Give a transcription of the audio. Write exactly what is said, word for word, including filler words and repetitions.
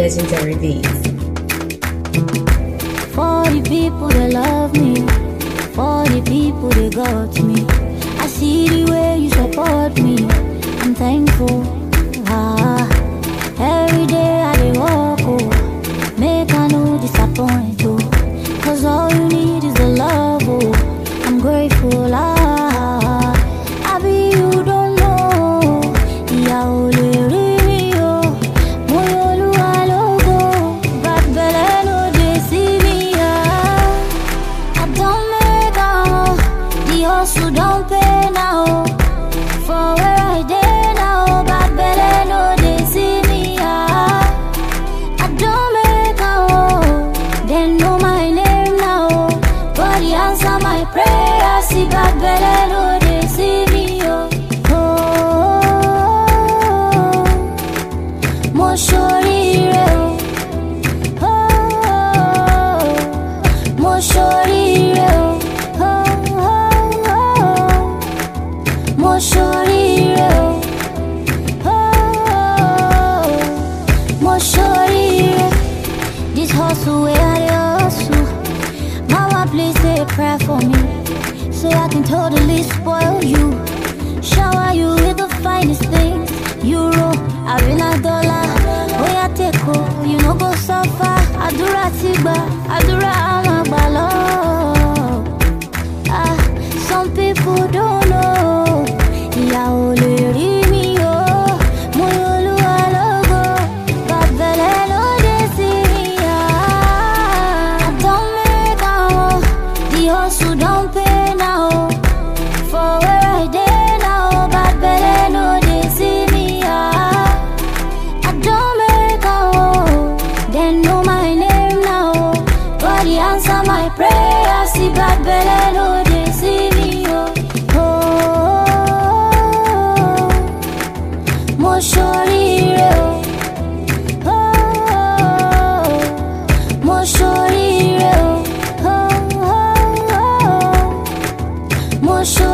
legendary beats. For the people that love me, for the people that got me, I see the way you support me, I'm thankful. Ah, every day I dey walk, oh, make I no disappoint, oh, cause all you need is the love, oh, I'm grateful. Ah, I be you don't know, yeah, only me, oh, moyolu alogo, bad belle no dey see me, ah, I don't make am, the hustle don't pay now, for where I dey now, bad belle no dey see me, ah, I don't make am, they know my name now, God he answer my prayer, see bad belle no dey see me, oh, oh, mo sorire, oh, oh, mo sorire, oh, oh, oh, mo sorire, oh, mo sorire. This hustle where I dey hustle, mama please say a prayer for me, so I can totally spoil you, shower you with the finest things, euro, arena, dollar, boya teko, you no go suffer, adura tigba, adura amagbalo. Ah, some people don't know, iya o le ri mi o, moyolu alogo, bad belle no dey see me, ah, I don't make am, the hustle don't pay now, for where I dey now, bad belle no dey see me, ah, I don't make am, they know my name now, God he answer my prayer, see bad belle no dey see me, oh, oh, mo sorire, oh, oh, mo sorire, oh, oh, oh, mo sorire.